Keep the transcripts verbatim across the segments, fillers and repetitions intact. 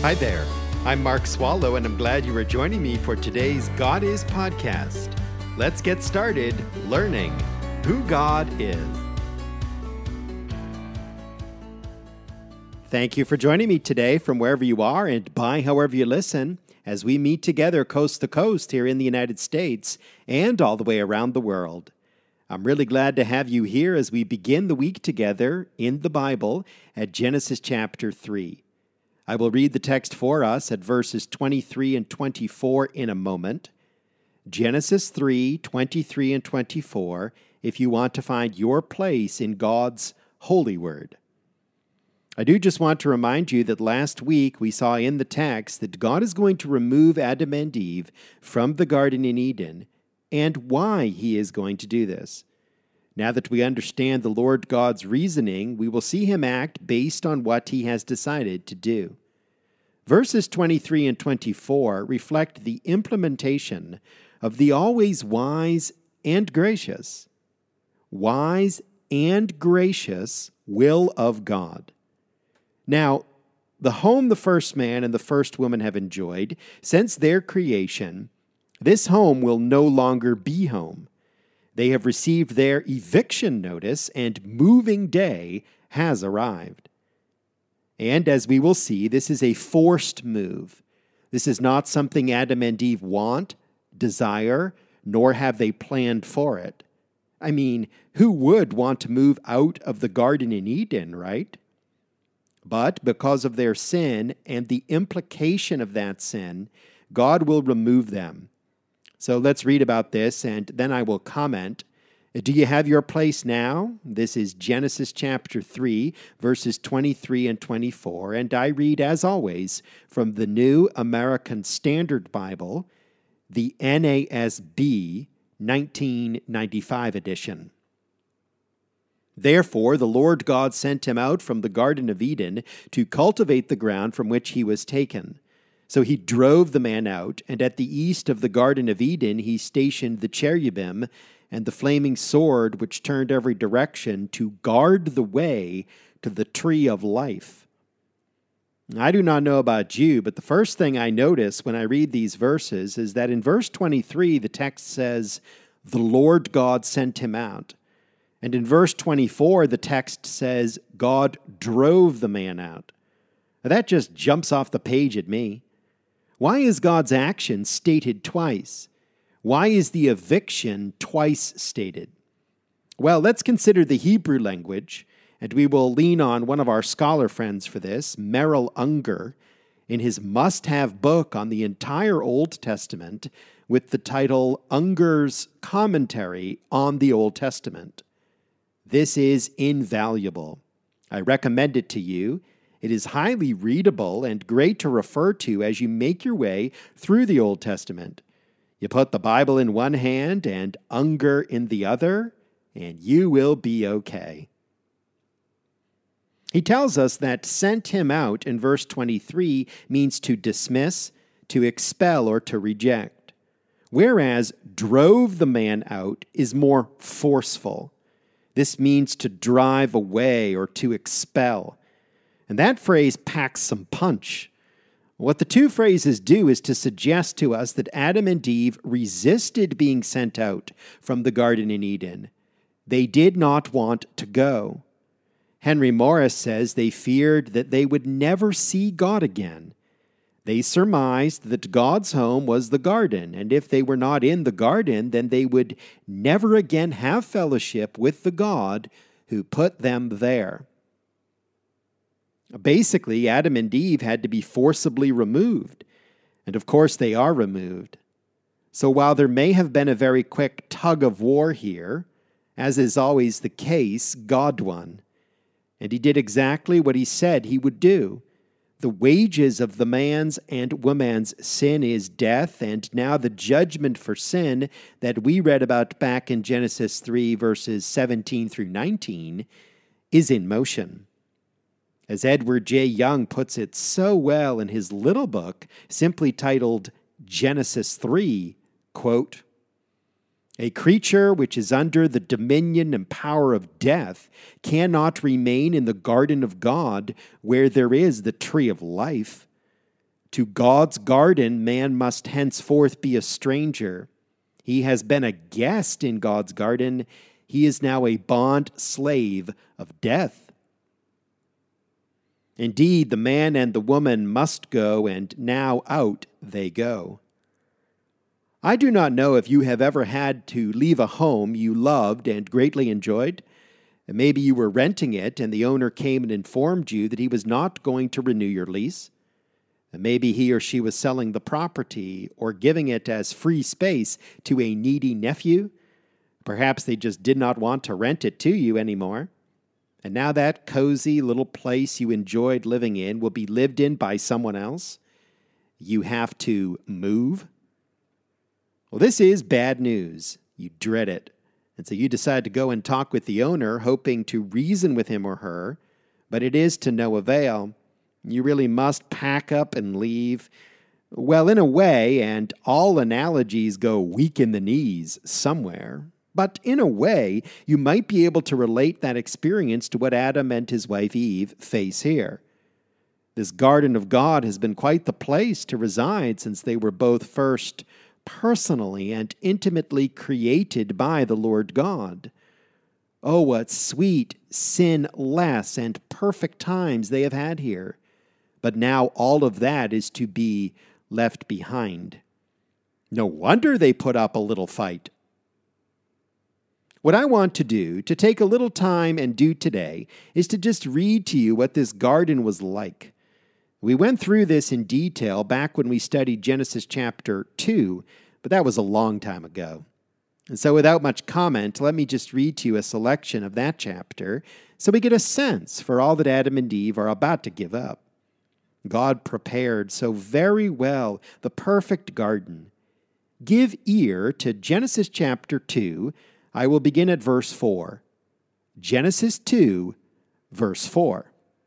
Hi there. I'm Mark Swallow, and I'm glad you are joining me for today's God Is podcast. Let's get started learning who God is. Thank you for joining me today from wherever you are and by however you listen as we meet together coast to coast here in the United States and all the way around the world. I'm really glad to have you here as we begin the week together in the Bible at Genesis chapter three. I will read the text for us at verses twenty-three and twenty-four in a moment. Genesis three, twenty-three and twenty-four, if you want to find your place in God's holy word. I do just want to remind you that last week we saw in the text that God is going to remove Adam and Eve from the garden in Eden, and why he is going to do this. Now that we understand the Lord God's reasoning, we will see him act based on what he has decided to do. Verses twenty-three and twenty-four reflect the implementation of the always wise and gracious, wise and gracious will of God. Now, the home the first man and the first woman have enjoyed since their creation, this home will no longer be home. They have received their eviction notice, and moving day has arrived. And as we will see, this is a forced move. This is not something Adam and Eve want, desire, nor have they planned for it. I mean, who would want to move out of the garden in Eden, right? But because of their sin and the implication of that sin, God will remove them. So let's read about this, and then I will comment. Do you have your place now? This is Genesis chapter three, verses twenty-three and twenty-four, and I read, as always, from the New American Standard Bible, the N A S B nineteen ninety-five edition. Therefore, the Lord God sent him out from the Garden of Eden to cultivate the ground from which he was taken. So he drove the man out, and at the east of the Garden of Eden he stationed the cherubim and the flaming sword which turned every direction to guard the way to the tree of life. I do not know about you, but the first thing I notice when I read these verses is that in verse twenty-three the text says, "The Lord God sent him out." And in verse twenty-four the text says, "God drove the man out." Now, that just jumps off the page at me. Why is God's action stated twice? Why is the eviction twice stated? Well, let's consider the Hebrew language, and we will lean on one of our scholar friends for this, Merrill Unger, in his must-have book on the entire Old Testament with the title Unger's Commentary on the Old Testament. This is invaluable. I recommend it to you. It is highly readable and great to refer to as you make your way through the Old Testament. You put the Bible in one hand and Unger in the other, and you will be okay. He tells us that sent him out in verse twenty-three means to dismiss, to expel, or to reject, whereas drove the man out is more forceful. This means to drive away or to expel. And that phrase packs some punch. What the two phrases do is to suggest to us that Adam and Eve resisted being sent out from the garden in Eden. They did not want to go. Henry Morris says they feared that they would never see God again. They surmised that God's home was the garden, and if they were not in the garden, then they would never again have fellowship with the God who put them there. Basically, Adam and Eve had to be forcibly removed, and of course they are removed. So while there may have been a very quick tug of war here, as is always the case, God won. And he did exactly what he said he would do. The wages of the man's and woman's sin is death, and now the judgment for sin that we read about back in Genesis three, verses seventeen through nineteen, is in motion. As Edward J. Young puts it so well in his little book, simply titled Genesis three, quote, "A creature which is under the dominion and power of death cannot remain in the garden of God where there is the tree of life. To God's garden, man must henceforth be a stranger. He has been a guest in God's garden. He is now a bond slave of death. Indeed, the man and the woman must go, and now out they go. I do not know if you have ever had to leave a home you loved and greatly enjoyed. Maybe you were renting it, and the owner came and informed you that he was not going to renew your lease. Maybe he or she was selling the property or giving it as free space to a needy nephew. Perhaps they just did not want to rent it to you anymore. And now that cozy little place you enjoyed living in will be lived in by someone else. You have to move. Well, this is bad news. You dread it. And so you decide to go and talk with the owner, hoping to reason with him or her, but it is to no avail. You really must pack up and leave. Well, in a way, and all analogies go weak in the knees somewhere, but in a way, you might be able to relate that experience to what Adam and his wife Eve face here. This garden of God has been quite the place to reside since they were both first personally and intimately created by the Lord God. Oh, what sweet, sin-less, and perfect times they have had here. But now all of that is to be left behind. No wonder they put up a little fight. What I want to do, to take a little time and do today, is to just read to you what this garden was like. We went through this in detail back when we studied Genesis chapter two, but that was a long time ago. And so without much comment, let me just read to you a selection of that chapter so we get a sense for all that Adam and Eve are about to give up. God prepared so very well the perfect garden. Give ear to Genesis chapter two. I will begin at verse four. Genesis two, verse four.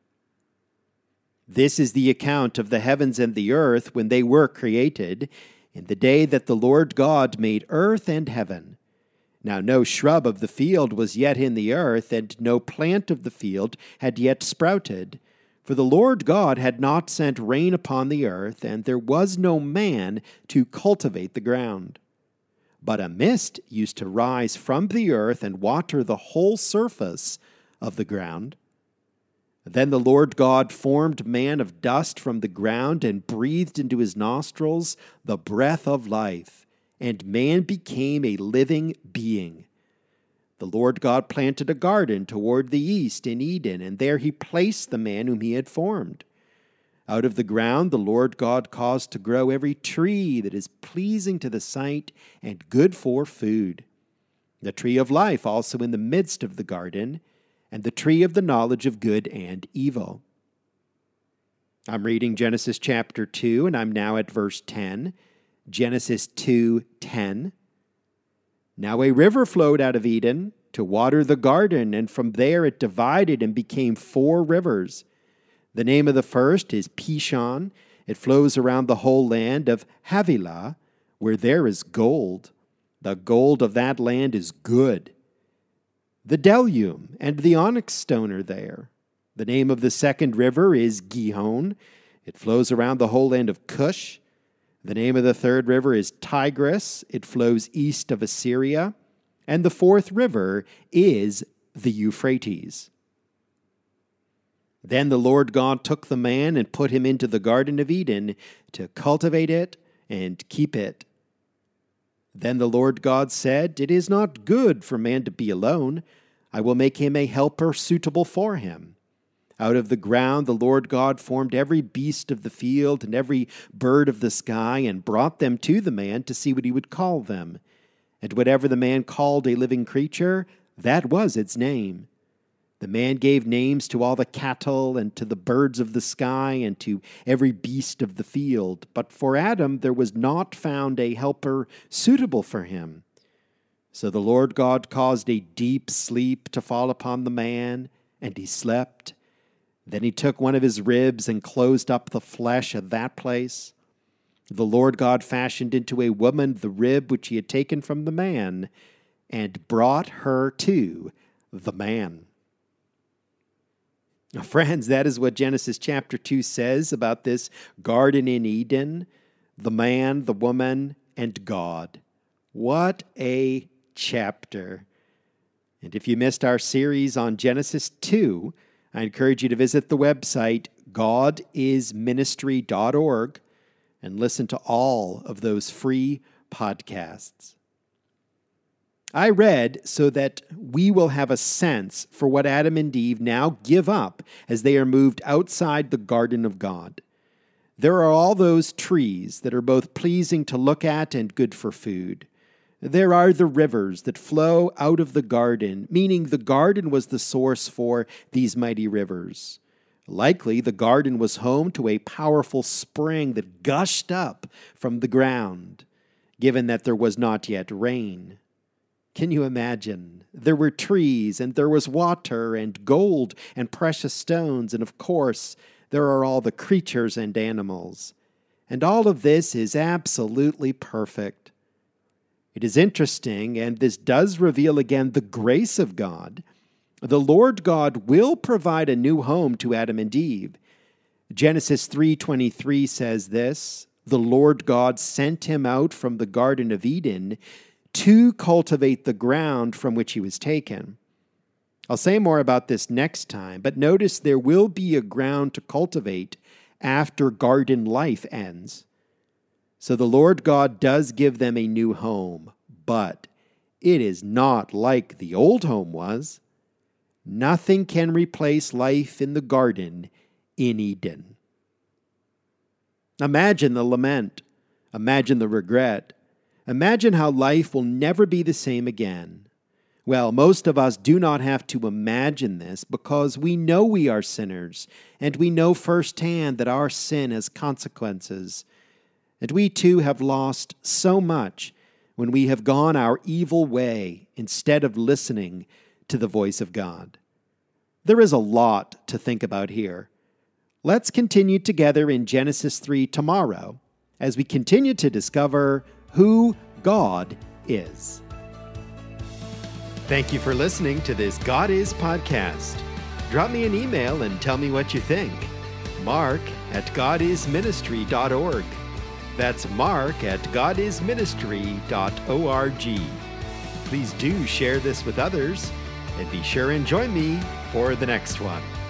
This is the account of the heavens and the earth when they were created, in the day that the Lord God made earth and heaven. Now no shrub of the field was yet in the earth, and no plant of the field had yet sprouted. For the Lord God had not sent rain upon the earth, and there was no man to cultivate the ground. But a mist used to rise from the earth and water the whole surface of the ground. Then the Lord God formed man of dust from the ground and breathed into his nostrils the breath of life, and man became a living being. The Lord God planted a garden toward the east in Eden, and there he placed the man whom he had formed. Out of the ground the Lord God caused to grow every tree that is pleasing to the sight and good for food. The tree of life also in the midst of the garden, and the tree of the knowledge of good and evil. I'm reading Genesis chapter two, and I'm now at verse ten. Genesis two ten. Now a river flowed out of Eden to water the garden, and from there it divided and became four rivers. The name of the first is Pishon. It flows around the whole land of Havilah, where there is gold. The gold of that land is good. The Delume and the onyx stone are there. The name of the second river is Gihon. It flows around the whole land of Cush. The name of the third river is Tigris. It flows east of Assyria. And the fourth river is the Euphrates. Then the Lord God took the man and put him into the Garden of Eden to cultivate it and keep it. Then the Lord God said, "It is not good for man to be alone. I will make him a helper suitable for him." Out of the ground the Lord God formed every beast of the field and every bird of the sky and brought them to the man to see what he would call them. And whatever the man called a living creature, that was its name. The man gave names to all the cattle and to the birds of the sky and to every beast of the field. But for Adam there was not found a helper suitable for him. So the Lord God caused a deep sleep to fall upon the man, and he slept. Then he took one of his ribs and closed up the flesh of that place. The Lord God fashioned into a woman the rib which he had taken from the man, and brought her to the man. Now, friends, that is what Genesis chapter two says about this garden in Eden, the man, the woman, and God. What a chapter. And if you missed our series on Genesis two, I encourage you to visit the website god is ministry dot org and listen to all of those free podcasts. I read so that we will have a sense for what Adam and Eve now give up as they are moved outside the garden of God. There are all those trees that are both pleasing to look at and good for food. There are the rivers that flow out of the garden, meaning the garden was the source for these mighty rivers. Likely, the garden was home to a powerful spring that gushed up from the ground, given that there was not yet rain. Can you imagine? There were trees, and there was water, and gold, and precious stones, and of course, there are all the creatures and animals. And all of this is absolutely perfect. It is interesting, and this does reveal again the grace of God. The Lord God will provide a new home to Adam and Eve. Genesis three twenty-three says this, "The Lord God sent him out from the Garden of Eden to cultivate the ground from which he was taken." I'll say more about this next time, but notice there will be a ground to cultivate after garden life ends. So the Lord God does give them a new home, but it is not like the old home was. Nothing can replace life in the garden in Eden. Imagine the lament. Imagine the regret. Imagine how life will never be the same again. Well, most of us do not have to imagine this because we know we are sinners, and we know firsthand that our sin has consequences. And we too have lost so much when we have gone our evil way instead of listening to the voice of God. There is a lot to think about here. Let's continue together in Genesis three tomorrow as we continue to discover who God is. Thank you for listening to this God Is podcast. Drop me an email and tell me what you think. Mark at god is ministry dot org. That's Mark at god is ministry dot org. Please do share this with others and be sure and join me for the next one.